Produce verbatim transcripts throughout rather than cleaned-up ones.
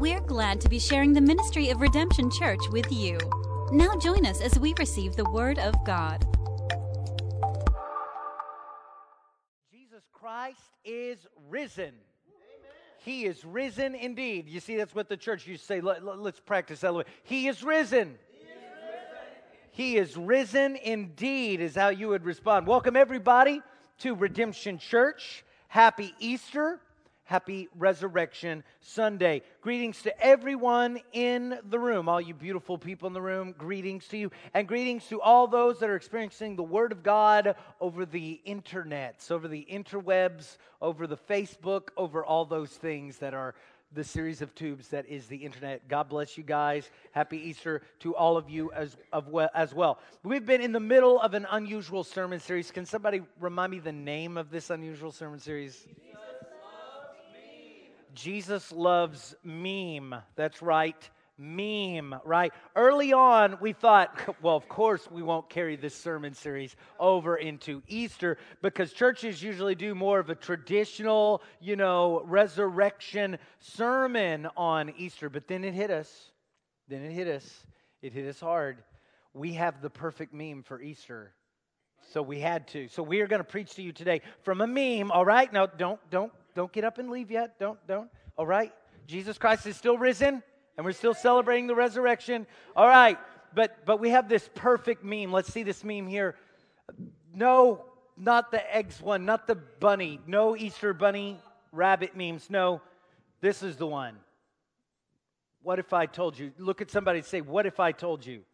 We're glad to be sharing the ministry of Redemption Church with you. Now join us as we receive the Word of God. Jesus Christ is risen. Amen. He is risen indeed. You see, that's what the church used to say. Let, let, let's practice that a little bit. He is risen. He is risen. He is risen indeed is how you would respond. Welcome everybody to Redemption Church. Happy Easter. Happy Resurrection Sunday. Greetings to everyone in the room, all you beautiful people in the room, greetings to you, and greetings to all those that are experiencing the Word of God over the internets, over the interwebs, over the Facebook, over all those things that are the series of tubes that is the internet. God bless you guys. Happy Easter to all of you as, of well, as well. We've been in the middle of an unusual sermon series. Can somebody remind me the name of this unusual sermon series? Jesus Loves Meme. That's right, meme, right? Early on, we thought, well, of course we won't carry this sermon series over into Easter because churches usually do more of a traditional, you know, resurrection sermon on Easter. But then it hit us. Then it hit us. It hit us hard. We have the perfect meme for Easter. So we had to. So we are going to preach to you today from a meme, all right? Now, don't, don't, Don't get up and leave yet. Don't, don't. All right. Jesus Christ is still risen, and we're still celebrating the resurrection. All right. But but we have this perfect meme. Let's see this meme here. No, not the eggs one, not the bunny. No Easter bunny rabbit memes. No, this is the one. What if I told you? Look at somebody and say, what if I told you?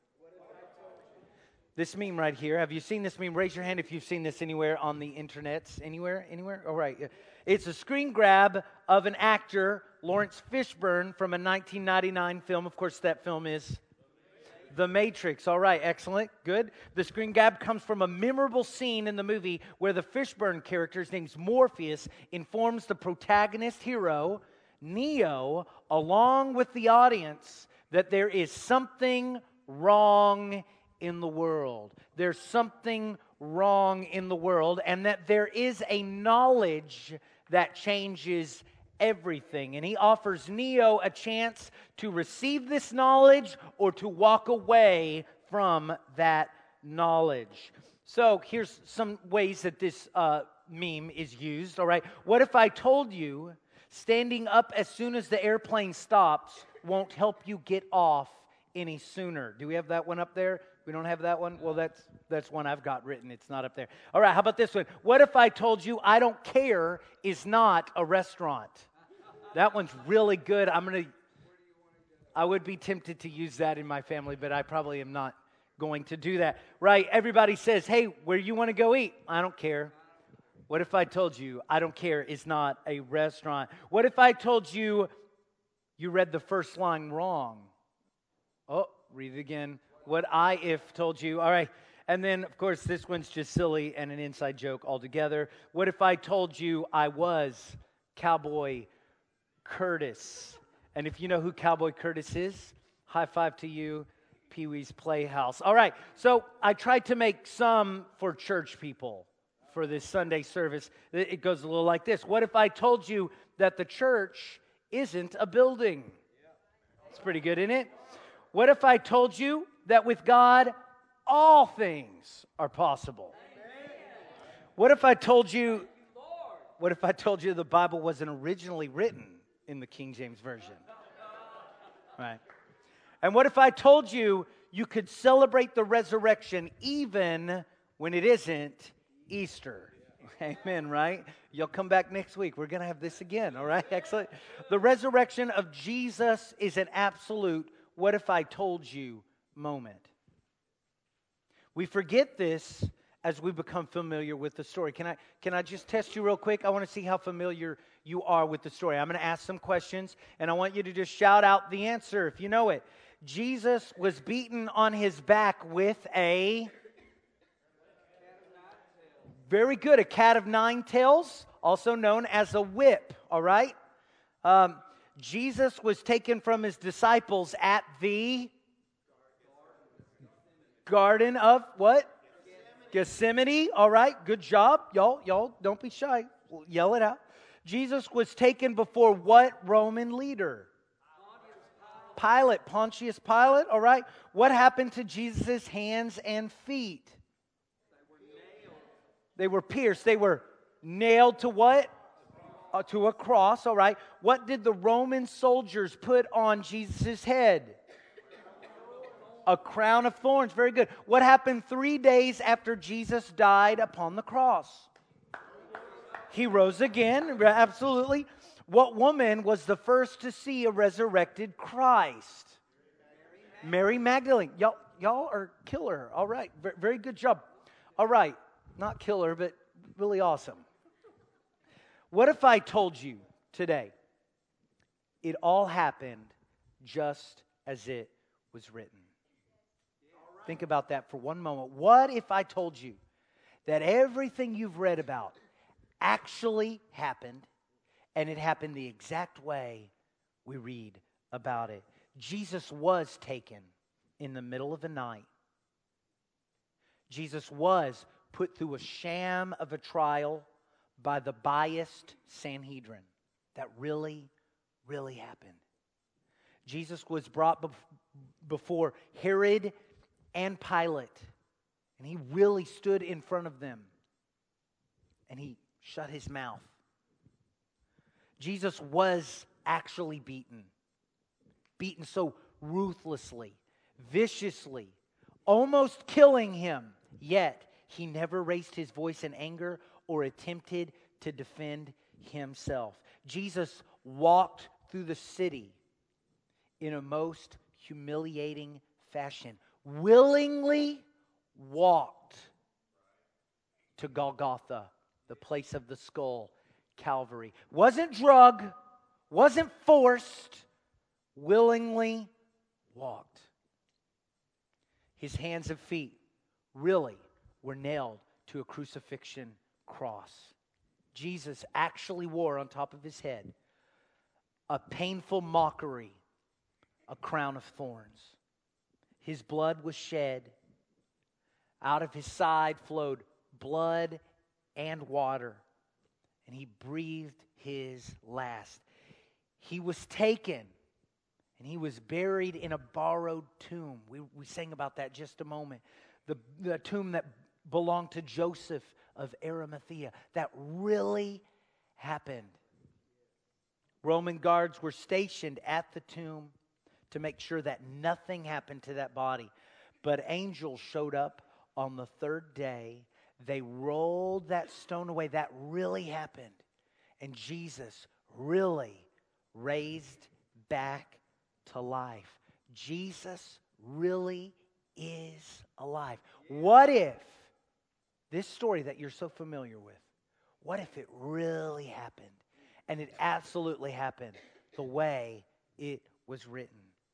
This meme right here. Have you seen this meme? Raise your hand if you've seen this anywhere on the internets. Anywhere? Anywhere? All right. It's a screen grab of an actor, Lawrence Fishburne, from a nineteen ninety-nine film. Of course, that film is The Matrix. All right. Excellent. Good. The screen grab comes from a memorable scene in the movie where the Fishburne character, his name's Morpheus, informs the protagonist hero, Neo, along with the audience, that there is something wrong in the world. There's something wrong in the world, and that there is a knowledge that changes everything. And he offers Neo a chance to receive this knowledge or to walk away from that knowledge. So here's some ways that this uh, meme is used, all right? What if I told you standing up as soon as the airplane stops won't help you get off any sooner? Do we have that one up there? We don't have that one? Well, that's that's one I've got written. It's not up there. All right, how about this one? What if I told you I don't care is not a restaurant? That one's really good. I'm going to, I would be tempted to use that in my family, but I probably am not going to do that. Right, everybody says, hey, where you want to go eat? I don't care. What if I told you I don't care is not a restaurant? What if I told you you read the first line wrong? Oh, read it again. What I if told you. All right. And then, of course, this one's just silly and an inside joke altogether. What if I told you I was Cowboy Curtis? And if you know who Cowboy Curtis is, high five to you, Pee-wee's Playhouse. All right. So I tried to make some for church people for this Sunday service. It goes a little like this. What if I told you that the church isn't a building? It's pretty good, isn't it? What if I told you that with God, all things are possible? Amen. What if I told you, what if I told you the Bible wasn't originally written in the King James Version? Right. And what if I told you you could celebrate the resurrection even when it isn't Easter? Amen, right? You'll come back next week. We're going to have this again, all right? Excellent. The resurrection of Jesus is an absolute what if I told you moment. We forget this as we become familiar with the story. Can I can I just test you real quick? I want to see how familiar you are with the story. I'm going to ask some questions, and I want you to just shout out the answer if you know it. Jesus was beaten on his back with a... Very good, a cat of nine tails, also known as a whip, all right? Um, Jesus was taken from his disciples at the Garden of what? Gethsemane. Gethsemane. All right, good job. Y'all, y'all, don't be shy. Yell it out. Jesus was taken before what Roman leader? Pilate, Pontius Pilate, all right? What happened to Jesus' hands and feet? They were pierced. They were nailed to what? Uh, to a cross, all right. What did the Roman soldiers put on Jesus' head? A crown of thorns. Very good. What happened three days after Jesus died upon the cross? He rose again, absolutely. What woman was the first to see a resurrected Christ? Mary Magdalene. Y'all, y'all are killer. All right. V- very good job. All right. Not killer, but really awesome. What if I told you today it all happened just as it was written? Think about that for one moment. What if I told you that everything you've read about actually happened, and it happened the exact way we read about it? Jesus was taken in the middle of the night. Jesus was put through a sham of a trial by the biased Sanhedrin. That really, really happened. Jesus was brought bef- before Herod and Pilate, and he really stood in front of them, and he shut his mouth. Jesus was actually beaten, beaten so ruthlessly, viciously, almost killing him, yet he never raised his voice in anger or attempted to defend himself. Jesus walked through the city in a most humiliating fashion, willingly walked to Golgotha, the place of the skull, Calvary. Wasn't drug, wasn't forced, willingly walked. His hands and feet really were nailed to a crucifixion cross. Jesus actually wore on top of his head a painful mockery, a crown of thorns. His blood was shed. Out of his side flowed blood and water, and he breathed his last. He was taken, and he was buried in a borrowed tomb. We, we sang about that just a moment. The, the tomb that belonged to Joseph of Arimathea. That really happened. Roman guards were stationed at the tomb to make sure that nothing happened to that body. But angels showed up on the third day. They rolled that stone away. That really happened. And Jesus really raised back to life. Jesus really is alive. What if this story that you're so familiar with, what if it really happened? And it absolutely happened the way it was written.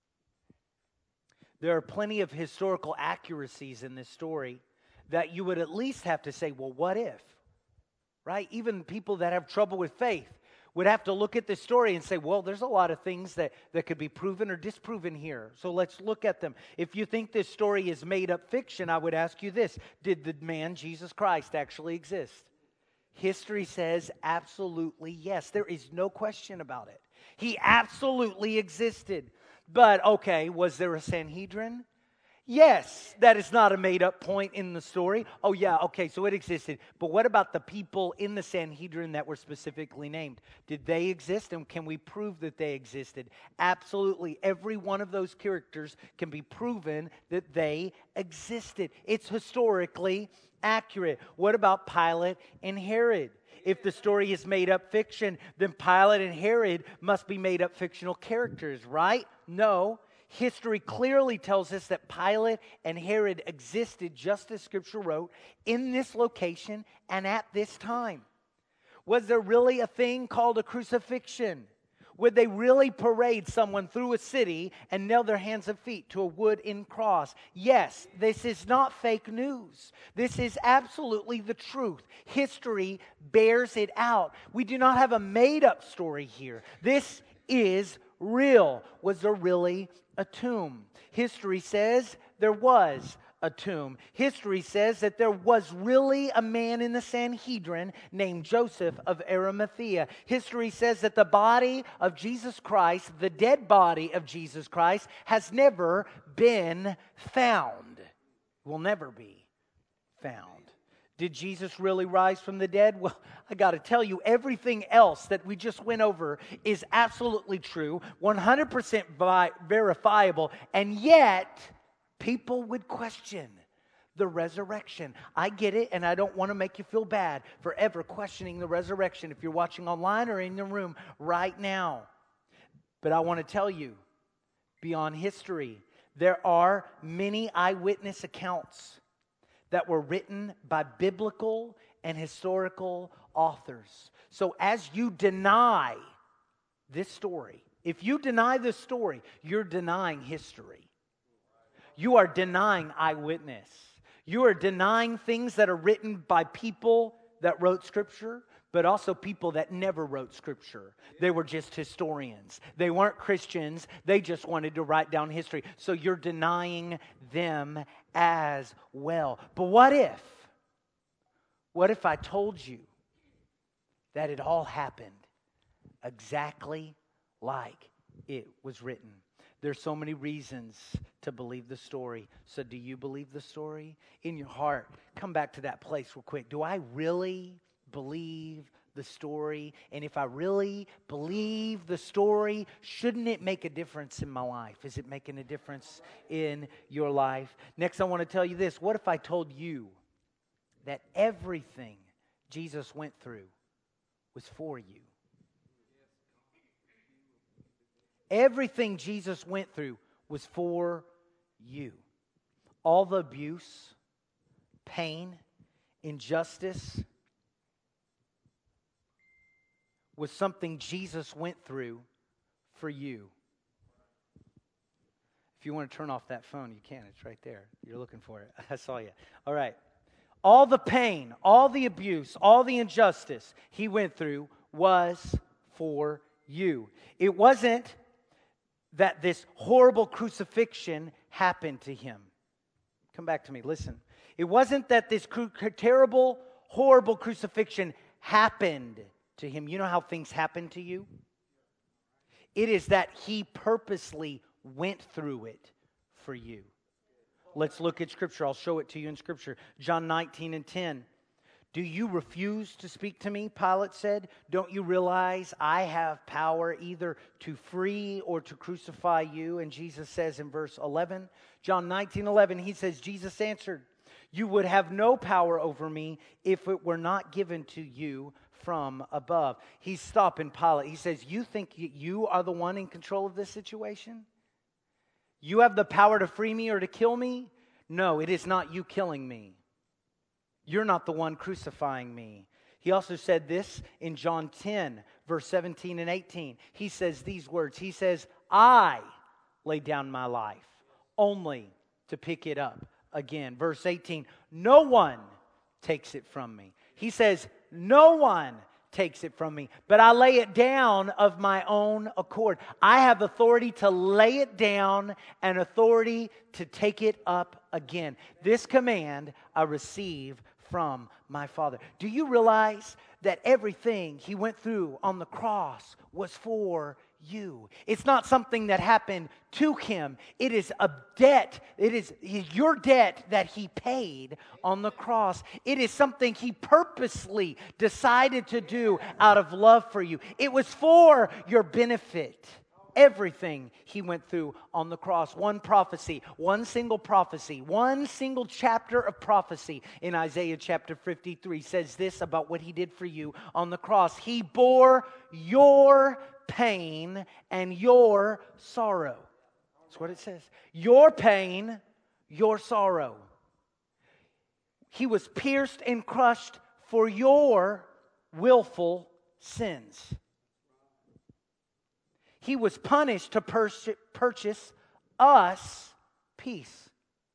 There are plenty of historical accuracies in this story that you would at least have to say, well, what if? Right? Even people that have trouble with faith would have to look at this story and say, well, there's a lot of things that, that could be proven or disproven here. So let's look at them. If you think this story is made up fiction, I would ask you this. Did the man Jesus Christ actually exist? History says absolutely yes. There is no question about it. He absolutely existed. But, okay, was there a Sanhedrin? Yes, that is not a made-up point in the story. Oh, yeah, okay, so it existed. But what about the people in the Sanhedrin that were specifically named? Did they exist, and can we prove that they existed? Absolutely. Every one of those characters can be proven that they existed. It's historically accurate. What about Pilate and Herod? If the story is made up fiction, then Pilate and Herod must be made up fictional characters, right? No. History clearly tells us that Pilate and Herod existed, just as Scripture wrote, in this location and at this time. Was there really a thing called a crucifixion? Would they really parade someone through a city and nail their hands and feet to a wooden cross? Yes, this is not fake news. This is absolutely the truth. History bears it out. We do not have a made-up story here. This is real. Was there really a tomb? History says there was a tomb. History says that there was really a man in the Sanhedrin named Joseph of Arimathea. History says that the body of Jesus Christ, the dead body of Jesus Christ, has never been found. Will never be found. Did Jesus really rise from the dead? Well, I got to tell you, everything else that we just went over is absolutely true, one hundred percent vi- verifiable, and yet people would question the resurrection. I get it, and I don't want to make you feel bad for ever questioning the resurrection if you're watching online or in the room right now. But I want to tell you, beyond history, there are many eyewitness accounts that were written by biblical and historical authors. So as you deny this story, if you deny this story, you're denying history. You are denying eyewitness. You are denying things that are written by people that wrote Scripture, but also people that never wrote Scripture. They were just historians. They weren't Christians. They just wanted to write down history. So you're denying them as well. But what if, what if I told you that it all happened exactly like it was written? There's so many reasons to believe the story. So do you believe the story? In your heart, come back to that place real quick. Do I really believe the story? And if I really believe the story, shouldn't it make a difference in my life? Is it making a difference in your life? Next, I want to tell you this. What if I told you that everything Jesus went through was for you? Everything Jesus went through was for you. All the abuse, pain, injustice was something Jesus went through for you. If you want to turn off that phone, you can. It's right there. You're looking for it. I saw you. All right. All the pain, all the abuse, all the injustice he went through was for you. It wasn't that this horrible crucifixion happened to him. Come back to me. Listen. It wasn't that this cru- terrible, horrible crucifixion happened to him. You know how things happen to you? It is that he purposely went through it for you. Let's look at Scripture. I'll show it to you in Scripture. John nineteen and ten. Do you refuse to speak to me? Pilate said. Don't you realize I have power either to free or to crucify you? And Jesus says in verse eleven, John nineteen eleven, he says, Jesus answered, you would have no power over me if it were not given to you from above. He's stopping Pilate. He says, you think you are the one in control of this situation? You have the power to free me or to kill me? No, it is not you killing me. You're not the one crucifying me. He also said this in John ten, verse seventeen and eighteen. He says these words. He says, I lay down my life only to pick it up again. Verse eighteen, no one takes it from me. He says, no one takes it from me, but I lay it down of my own accord. I have authority to lay it down and authority to take it up again. This command I receive from my Father. Do you realize that everything he went through on the cross was for you? It's not something that happened to him. It is a debt. It is your debt that he paid on the cross. It is something he purposely decided to do out of love for you. It was for your benefit. Everything he went through on the cross. One prophecy, one single prophecy, one single chapter of prophecy in Isaiah chapter fifty-three says this about what he did for you on the cross. He bore your pain and your sorrow. That's what it says. Your pain, your sorrow. He was pierced and crushed for your willful sins. He was punished to purchase us peace.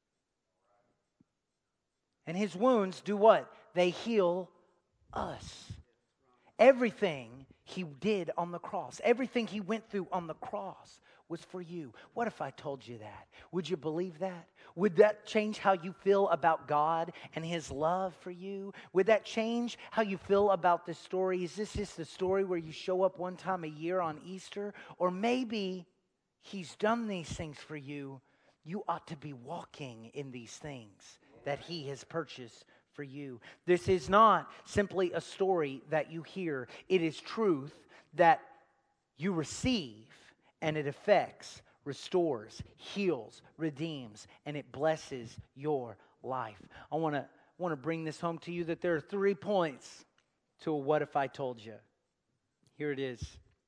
And his wounds do what? They heal us. Everything He did on the cross. Everything he went through on the cross was for you. What if I told you that? Would you believe that? Would that change how you feel about God and his love for you? Would that change how you feel about this story? Is this just a story where you show up one time a year on Easter? Or maybe he's done these things for you. You ought to be walking in these things that he has purchased for you. This is not simply a story that you hear. It is truth that you receive, and it affects, restores, heals, redeems, and it blesses your life. I want to want to bring this home to you that there are three points to a what if I told you. Here it is.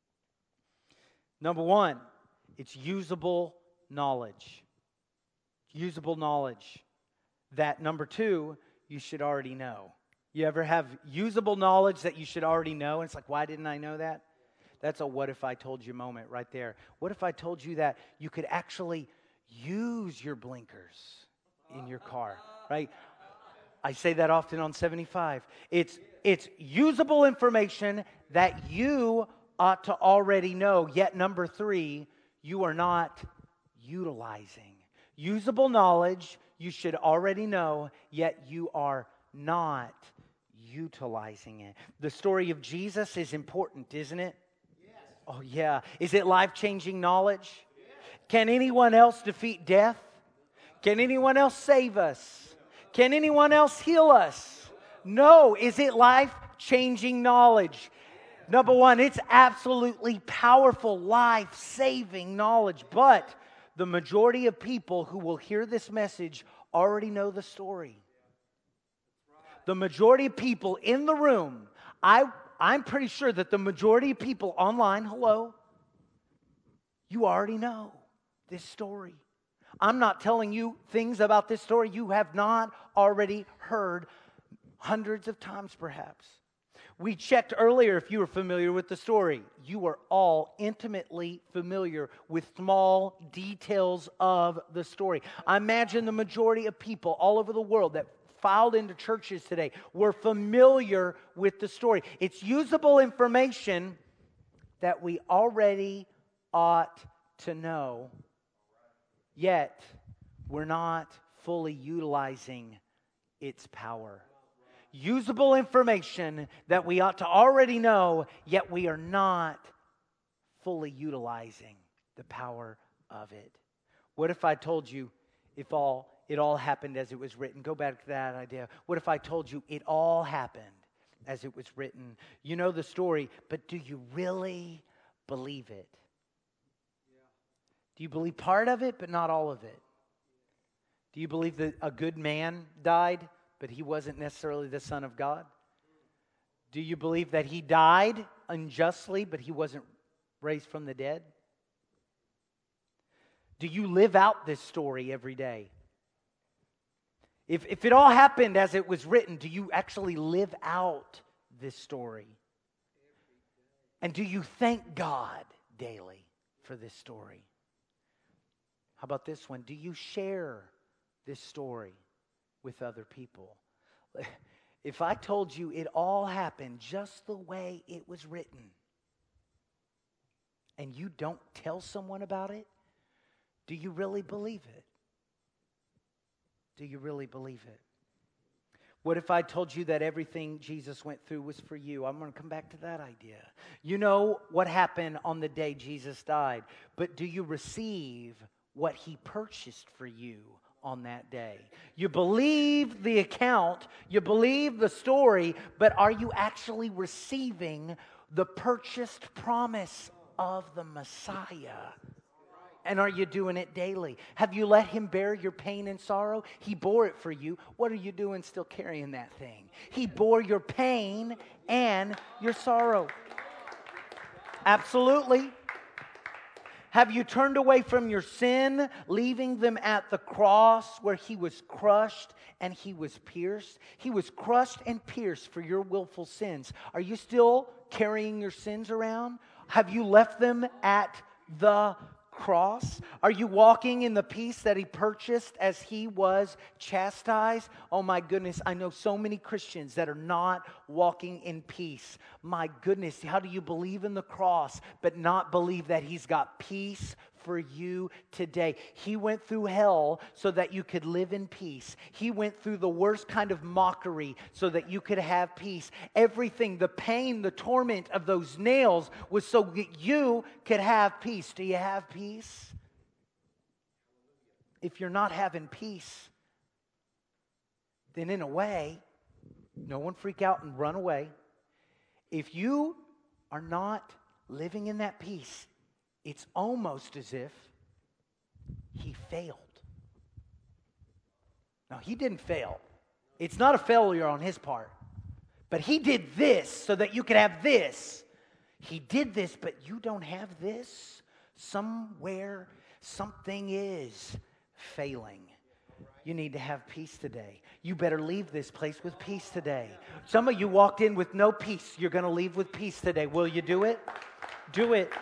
Number one, it's usable knowledge. Usable knowledge. That number two, you should already know. You ever have usable knowledge that you should already know? And it's like, why didn't I know that? That's a what if I told you moment right there. What if I told you that you could actually use your blinkers in your car, right? I say that often on seventy-five. It's, it's usable information that you ought to already know. Yet number three, you are not utilizing. Usable knowledge you should already know, yet you are not utilizing it. The story of Jesus is important, isn't it? Yes. Oh, yeah. Is it life-changing knowledge? Yes. Can anyone else defeat death? Can anyone else save us? Can anyone else heal us? No. Is it life-changing knowledge? Number one, it's absolutely powerful, life-saving knowledge, but the majority of people who will hear this message already know the story. The majority of people in the room, I, I'm pretty sure that the majority of people online, hello, you already know this story. I'm not telling you things about this story you have not already heard hundreds of times perhaps. We checked earlier if you were familiar with the story. You are all intimately familiar with small details of the story. I imagine the majority of people all over the world that filed into churches today were familiar with the story. It's usable information that we already ought to know, yet we're not fully utilizing its power. Usable information that we ought to already know, yet we are not fully utilizing the power of it. What if I told you if all it all happened as it was written? Go back to that idea. What if I told you it all happened as it was written? You know the story, but do you really believe it? Do you believe part of it, but not all of it? Do you believe that a good man died, but he wasn't necessarily the Son of God? Do you believe that he died unjustly, but he wasn't raised from the dead? Do you live out this story every day? If, if it all happened as it was written, do you actually live out this story? And do you thank God daily for this story? How about this one? Do you share this story with other people? If I told you it all happened just the way it was written, and you don't tell someone about it, do you really believe it? Do you really believe it? What if I told you that everything Jesus went through was for you? I'm going to come back to that idea. You know what happened on the day Jesus died, but do you receive what he purchased for you on that day? You believe the account, you believe the story, but are you actually receiving the purchased promise of the Messiah? And are you doing it daily? Have you let him bear your pain and sorrow? He bore it for you. What are you doing still carrying that thing? He bore your pain and your sorrow. Absolutely. Have you turned away from your sin, leaving them at the cross where he was crushed and he was pierced? He was crushed and pierced for your willful sins. Are you still carrying your sins around? Have you left them at the cross? Are you walking in the peace that he purchased as he was chastised? Oh my goodness, I know so many Christians that are not walking in peace. My goodness, how do you believe in the cross but not believe that he's got peace for you today? He went through hell so that you could live in peace. He went through the worst kind of mockery so that you could have peace. Everything, the pain, the torment of those nails was so that you could have peace. Do you have peace? If you're not having peace, then in a way, no one freak out and run away. If you are not living in that peace, it's almost as if he failed. Now, he didn't fail. It's not a failure on his part. But he did this so that you could have this. He did this, but you don't have this. Somewhere, something is failing. You need to have peace today. You better leave this place with peace today. Some of you walked in with no peace. You're going to leave with peace today. Will you do it? Do it.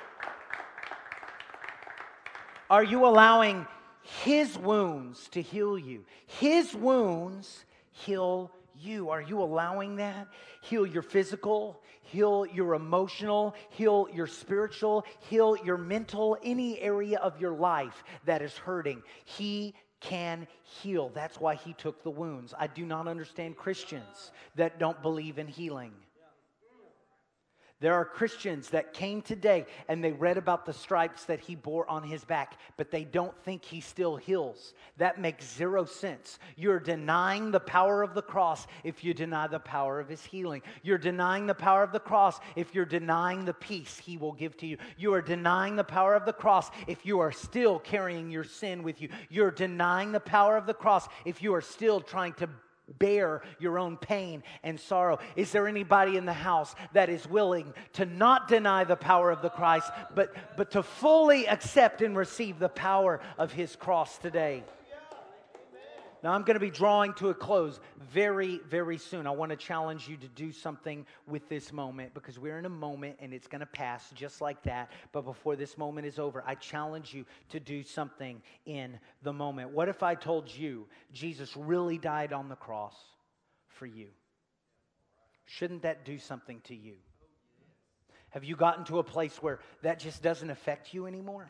Are you allowing his wounds to heal you? His wounds heal you. Are you allowing that? Heal your physical, heal your emotional, heal your spiritual, heal your mental, any area of your life that is hurting. He can heal. That's why he took the wounds. I do not understand Christians that don't believe in healing. There are Christians that came today and they read about the stripes that he bore on his back, but they don't think he still heals. That makes zero sense. You're denying the power of the cross if you deny the power of his healing. You're denying the power of the cross if you're denying the peace he will give to you. You are denying the power of the cross if you are still carrying your sin with you. You're denying the power of the cross if you are still trying to bear your own pain and sorrow. Is there anybody in the house that is willing to not deny the power of the Christ, but, but to fully accept and receive the power of his cross today? Now, I'm going to be drawing to a close very, very soon. I want to challenge you to do something with this moment because we're in a moment and it's going to pass just like that. But before this moment is over, I challenge you to do something in the moment. What if I told you Jesus really died on the cross for you? Shouldn't that do something to you? Have you gotten to a place where that just doesn't affect you anymore?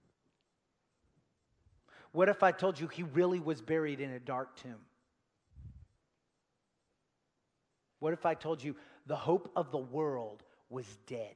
What if I told you he really was buried in a dark tomb? What if I told you the hope of the world was dead?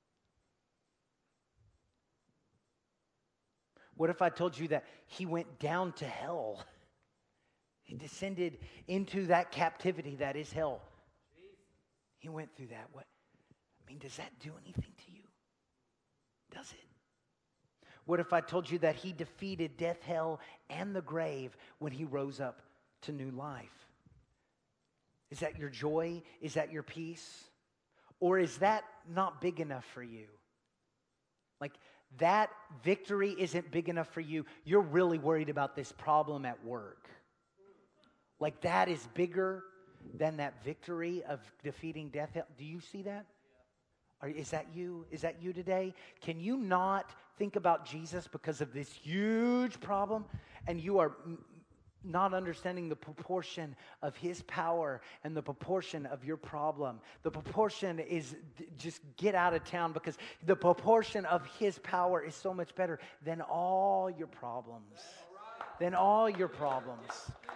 What if I told you that he went down to hell? He descended into that captivity that is hell. He went through that. What? I mean, does that do anything to you? Does it? What if I told you that he defeated death, hell, and the grave when he rose up to new life? Is that your joy? Is that your peace? Or is that not big enough for you? Like that victory isn't big enough for you. You're really worried about this problem at work. Like that is bigger than that victory of defeating death, hell. Do you see that? Or is that you? Is that you today? Can you not think about Jesus because of this huge problem and you are m- not understanding the proportion of his power and the proportion of your problem? The proportion is d- just get out of town because the proportion of his power is so much better than all your problems. Than all your problems.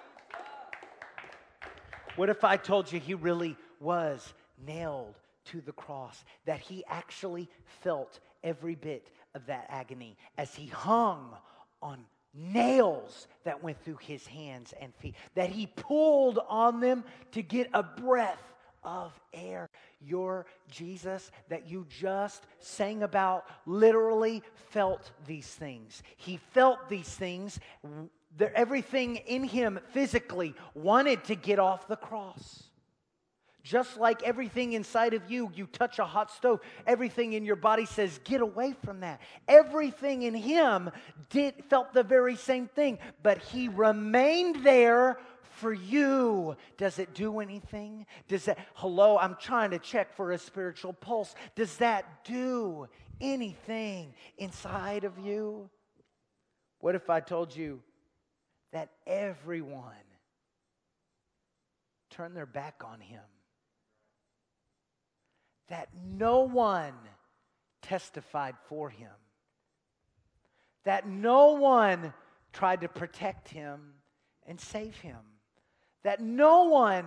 What if I told you he really was nailed to the cross, that he actually felt every bit of that agony as he hung on nails that went through his hands and feet, that he pulled on them to get a breath of air? Your Jesus that you just sang about literally felt these things. He felt these things. The, everything in him physically wanted to get off the cross. Just like everything inside of you, you touch a hot stove, everything in your body says, get away from that. Everything in him did felt the very same thing, but he remained there for you. Does it do anything? Does that, hello, I'm trying to check for a spiritual pulse. Does that do anything inside of you? What if I told you that everyone turned their back on him? That no one testified for him? That no one tried to protect him and save him? That no one,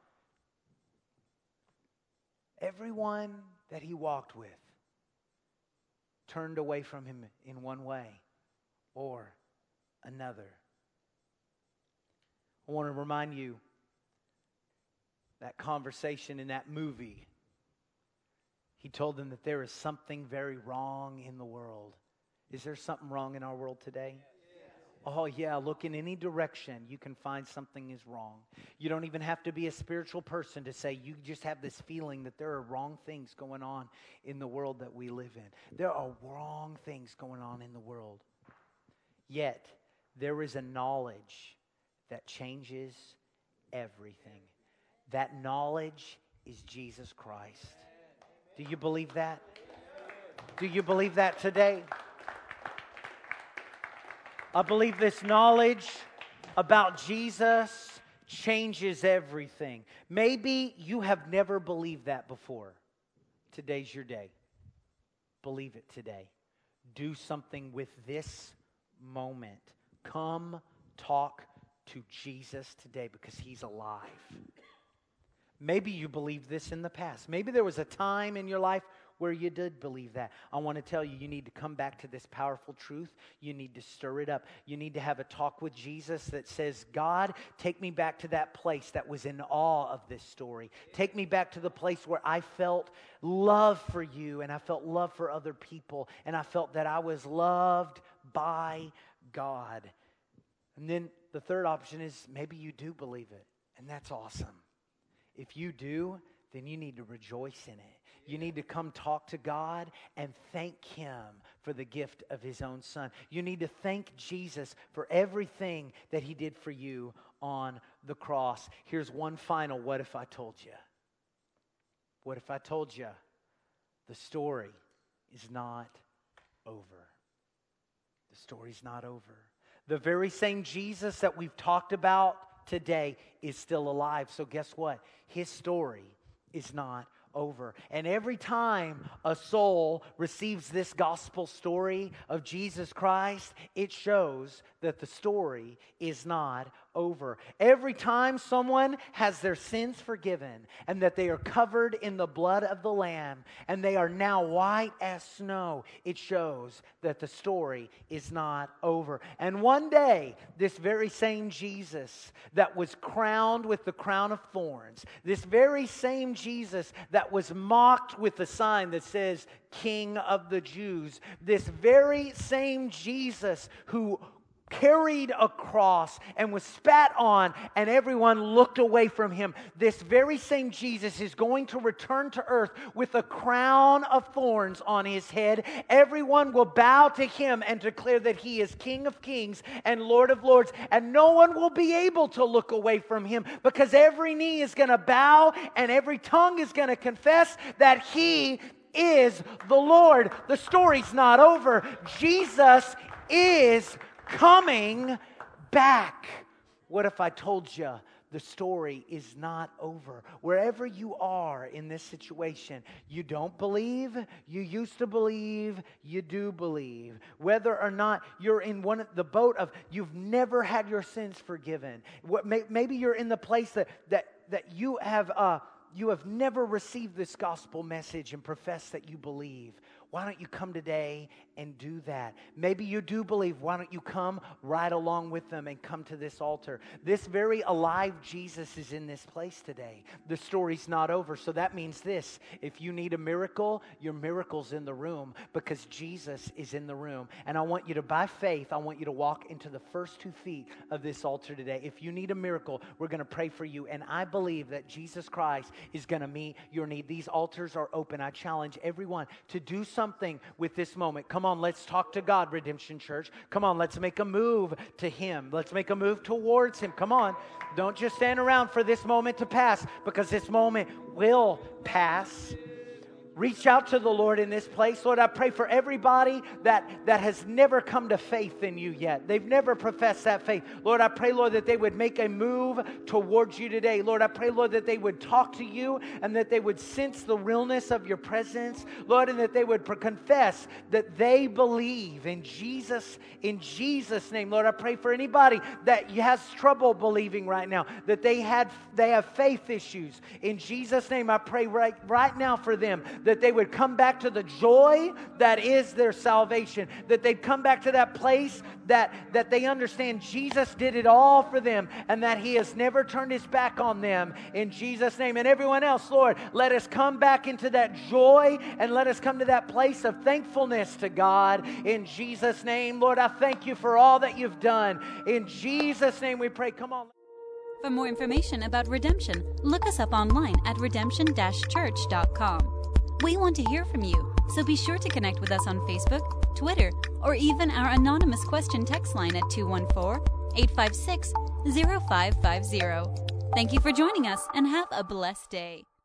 everyone that he walked with, turned away from him in one way or another? I want to remind you that conversation in that movie. He told them that there is something very wrong in the world. Is there something wrong in our world today? Oh yeah, look in any direction, you can find something is wrong. You don't even have to be a spiritual person to say you just have this feeling that there are wrong things going on in the world that we live in. There are wrong things going on in the world. Yet, there is a knowledge that changes everything. That knowledge is Jesus Christ. Do you believe that? Do you believe that today? I believe this knowledge about Jesus changes everything. Maybe you have never believed that before. Today's your day. Believe it today. Do something with this moment. Come talk to Jesus today because He's alive. Maybe you believed this in the past. Maybe there was a time in your life where you did believe that. I want to tell you, you need to come back to this powerful truth. You need to stir it up. You need to have a talk with Jesus that says, God, take me back to that place that was in awe of this story. Take me back to the place where I felt love for you and I felt love for other people and I felt that I was loved by God. And then the third option is maybe you do believe it, and that's awesome. If you do, then you need to rejoice in it. You need to come talk to God and thank Him for the gift of His own Son. You need to thank Jesus for everything that He did for you on the cross. Here's one final what if I told you. What if I told you the story is not over? The story's not over. The very same Jesus that we've talked about today is still alive. So guess what? His story is not over. And every time a soul receives this gospel story of Jesus Christ, it shows that the story is not over. Every time someone has their sins forgiven and that they are covered in the blood of the Lamb and they are now white as snow, it shows that the story is not over. And one day, this very same Jesus that was crowned with the crown of thorns, this very same Jesus that was mocked with the sign that says, King of the Jews, this very same Jesus who carried a cross and was spat on and everyone looked away from Him. This very same Jesus is going to return to earth with a crown of thorns on His head. Everyone will bow to Him and declare that He is King of kings and Lord of lords, and no one will be able to look away from Him because every knee is going to bow and every tongue is going to confess that He is the Lord. The story's not over. Jesus is coming back. What if I told you the story is not over? Wherever you are in this situation, you don't believe, you used to believe, you do believe. Whether or not you're in one of the boat of you've never had your sins forgiven. What, may, maybe you're in the place that that that you have uh, you have never received this gospel message and profess that you believe. Why don't you come today and do that? Maybe you do believe. Why don't you come right along with them and come to this altar? This very alive Jesus is in this place today. The story's not over. So that means this. If you need a miracle, your miracle's in the room because Jesus is in the room. And I want you to, by faith, I want you to walk into the first two feet of this altar today. If you need a miracle, we're going to pray for you. And I believe that Jesus Christ is going to meet your need. These altars are open. I challenge everyone to do something with this moment. Come on, let's talk to God, Redemption Church. Come on, let's make a move to Him. Let's make a move towards Him. Come on. Don't just stand around for this moment to pass because this moment will pass. reach out to the Lord in this place. Lord, I pray for everybody that, that has never come to faith in you yet. They've never professed that faith. Lord, I pray, Lord, that they would make a move towards you today. Lord, I pray, Lord, that they would talk to you and that they would sense the realness of your presence. Lord, and that they would confess that they believe in Jesus, in Jesus' name. Lord, I pray for anybody that has trouble believing right now, that they had they have faith issues. In Jesus' name, I pray right, right now for them, that they would come back to the joy that is their salvation, that they'd come back to that place that, that they understand Jesus did it all for them and that He has never turned His back on them, in Jesus' name. And everyone else, Lord, let us come back into that joy and let us come to that place of thankfulness to God, in Jesus' name. Lord, I thank you for all that you've done. In Jesus' name we pray. Come on. For more information about Redemption, look us up online at redemption dash church dot com. We want to hear from you, so be sure to connect with us on Facebook, Twitter, or even our anonymous question text line at two one four, eight five six, zero five five zero. Thank you for joining us and have a blessed day.